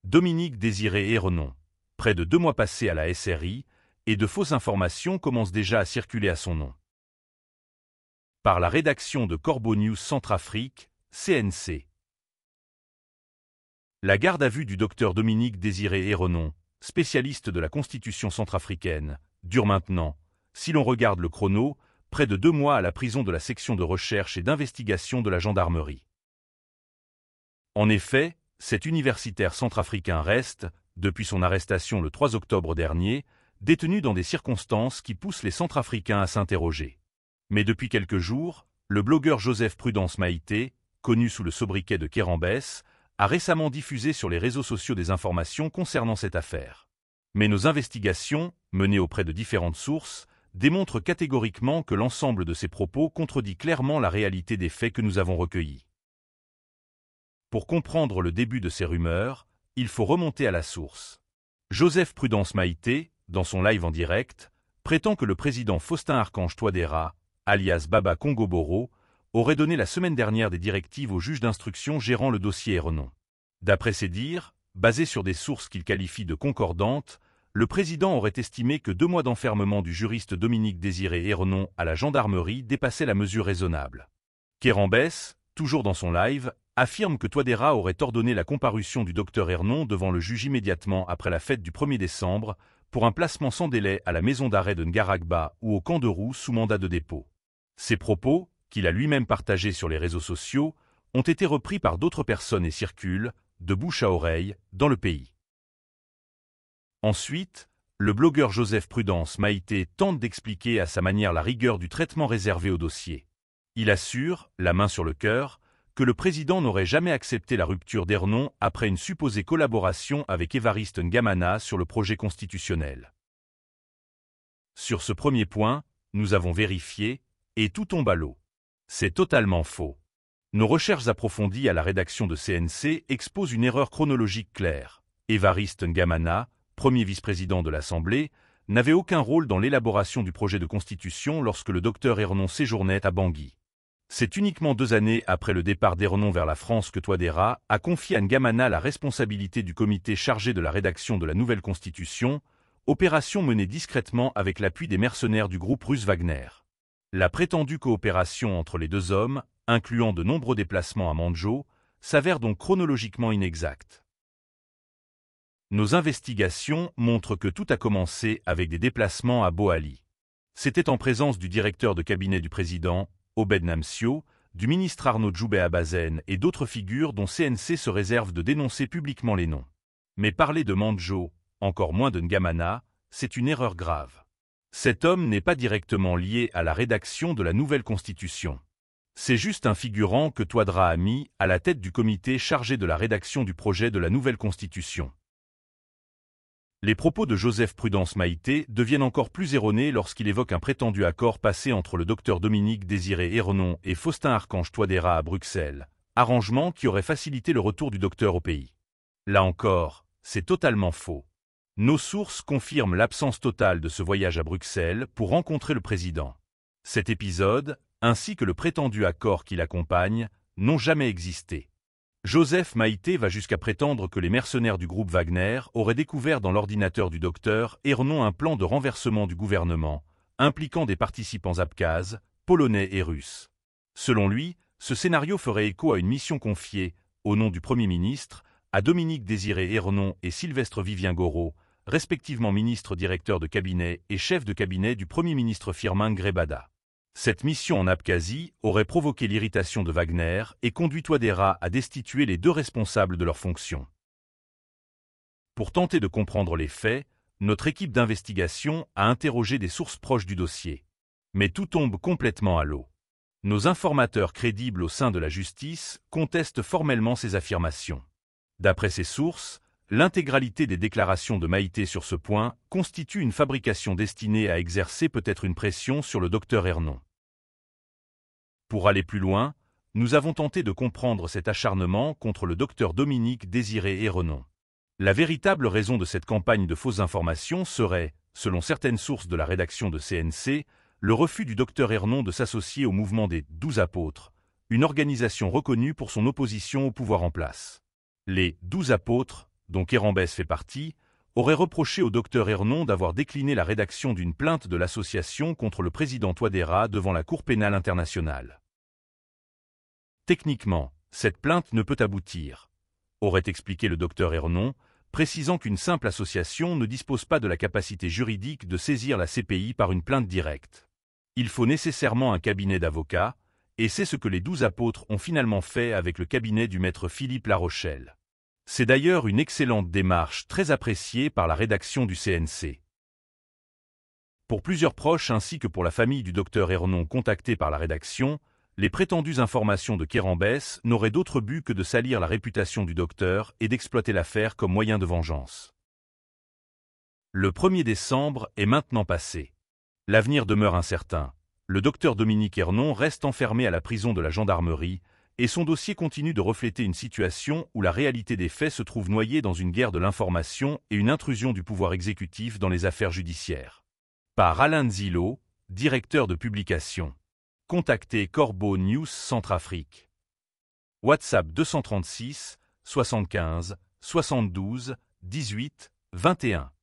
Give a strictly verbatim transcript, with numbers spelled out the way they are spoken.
Dominique Désiré Errenon, près de deux mois passés à la S R I, et de fausses informations commencent déjà à circuler à son nom. Par la rédaction de Corbeau News Centrafrique, C N C. La garde à vue du docteur Dominique Désiré Errenon, spécialiste de la Constitution centrafricaine, dure maintenant, si l'on regarde le chrono, près de deux mois à la prison de la section de recherche et d'investigation de la gendarmerie. En effet, cet universitaire centrafricain reste, depuis son arrestation le trois octobre dernier, détenu dans des circonstances qui poussent les Centrafricains à s'interroger. Mais depuis quelques jours, le blogueur Joseph Prudence Maïté, connu sous le sobriquet de Kerambès, a récemment diffusé sur les réseaux sociaux des informations concernant cette affaire. Mais nos investigations, menées auprès de différentes sources, démontrent catégoriquement que l'ensemble de ces propos contredit clairement la réalité des faits que nous avons recueillis. Pour comprendre le début de ces rumeurs, il faut remonter à la source. Joseph Prudence Maïté, dans son live en direct, prétend que le président Faustin Archange Touadéra, alias Baba Congo-Boro, aurait donné la semaine dernière des directives au juge d'instruction gérant le dossier Errenon. D'après ses dires, basés sur des sources qu'il qualifie de concordantes, le président aurait estimé que deux mois d'enfermement du juriste Dominique Désiré Errenon à la gendarmerie dépassaient la mesure raisonnable. Kerambès, toujours dans son live, affirme que Touadéra aurait ordonné la comparution du docteur Errenon devant le juge immédiatement après la fête du premier décembre pour un placement sans délai à la maison d'arrêt de Ngaragba ou au camp de Roux sous mandat de dépôt. Ces propos, qu'il a lui-même partagés sur les réseaux sociaux, ont été repris par d'autres personnes et circulent, de bouche à oreille, dans le pays. Ensuite, le blogueur Joseph Prudence Maïté tente d'expliquer à sa manière la rigueur du traitement réservé au dossier. Il assure, la main sur le cœur, que le président n'aurait jamais accepté la rupture d'Errenon après une supposée collaboration avec Évariste N'Gamana sur le projet constitutionnel. Sur ce premier point, nous avons vérifié, et tout tombe à l'eau. C'est totalement faux. Nos recherches approfondies à la rédaction de C N C exposent une erreur chronologique claire. Évariste N'Gamana, premier vice-président de l'Assemblée, n'avait aucun rôle dans l'élaboration du projet de constitution lorsque le docteur Errenon séjournait à Bangui. C'est uniquement deux années après le départ d'Errenon vers la France que Touadéra a confié à N'Gamana la responsabilité du comité chargé de la rédaction de la nouvelle constitution, opération menée discrètement avec l'appui des mercenaires du groupe russe Wagner. La prétendue coopération entre les deux hommes, incluant de nombreux déplacements à Manjo, s'avère donc chronologiquement inexacte. Nos investigations montrent que tout a commencé avec des déplacements à Boali. C'était en présence du directeur de cabinet du président, Obed Namsio, du ministre Arnaud Djoubé Abazen et d'autres figures dont C N C se réserve de dénoncer publiquement les noms. Mais parler de Manjo, encore moins de N'Gamana, c'est une erreur grave. Cet homme n'est pas directement lié à la rédaction de la nouvelle constitution. C'est juste un figurant que Touadéra a mis à la tête du comité chargé de la rédaction du projet de la nouvelle constitution. Les propos de Joseph Prudence Maïté deviennent encore plus erronés lorsqu'il évoque un prétendu accord passé entre le docteur Dominique Désiré Errenon et Faustin Archange Touadéra à Bruxelles, arrangement qui aurait facilité le retour du docteur au pays. Là encore, c'est totalement faux. Nos sources confirment l'absence totale de ce voyage à Bruxelles pour rencontrer le président. Cet épisode, ainsi que le prétendu accord qui l'accompagne, n'ont jamais existé. Joseph Maïté va jusqu'à prétendre que les mercenaires du groupe Wagner auraient découvert dans l'ordinateur du docteur Errenon un plan de renversement du gouvernement, impliquant des participants abkhazes, polonais et russes. Selon lui, ce scénario ferait écho à une mission confiée, au nom du Premier ministre, à Dominique Désiré Errenon et Sylvestre Vivien Goro, respectivement ministre directeur de cabinet et chef de cabinet du Premier ministre Firmin Grebada. Cette mission en Abkhazie aurait provoqué l'irritation de Wagner et conduit Touadéra à destituer les deux responsables de leurs fonctions. Pour tenter de comprendre les faits, notre équipe d'investigation a interrogé des sources proches du dossier. Mais tout tombe complètement à l'eau. Nos informateurs crédibles au sein de la justice contestent formellement ces affirmations. D'après ces sources, l'intégralité des déclarations de Maïté sur ce point constitue une fabrication destinée à exercer peut-être une pression sur le docteur Errenon. Pour aller plus loin, nous avons tenté de comprendre cet acharnement contre le docteur Dominique Désiré Errenon. La véritable raison de cette campagne de fausses informations serait, selon certaines sources de la rédaction de C N C, le refus du docteur Errenon de s'associer au mouvement des Douze Apôtres, une organisation reconnue pour son opposition au pouvoir en place. Les Douze Apôtres, dont Kerembès fait partie, aurait reproché au docteur Ernon d'avoir décliné la rédaction d'une plainte de l'association contre le président Touadéra devant la Cour pénale internationale. Techniquement, cette plainte ne peut aboutir, aurait expliqué le docteur Ernon, précisant qu'une simple association ne dispose pas de la capacité juridique de saisir la C P I par une plainte directe. Il faut nécessairement un cabinet d'avocats, et c'est ce que les douze apôtres ont finalement fait avec le cabinet du maître Philippe Larochelle. C'est d'ailleurs une excellente démarche très appréciée par la rédaction du C N C. Pour plusieurs proches ainsi que pour la famille du docteur Ernon contactée par la rédaction, les prétendues informations de Kerembès n'auraient d'autre but que de salir la réputation du docteur et d'exploiter l'affaire comme moyen de vengeance. Le premier décembre est maintenant passé. L'avenir demeure incertain. Le docteur Dominique Ernon reste enfermé à la prison de la gendarmerie et son dossier continue de refléter une situation où la réalité des faits se trouve noyée dans une guerre de l'information et une intrusion du pouvoir exécutif dans les affaires judiciaires. Par Alain Zillo, directeur de publication. Contactez Corbeau News Centrafrique. WhatsApp deux cent trente-six, soixante-quinze, soixante-douze, dix-huit, vingt et un.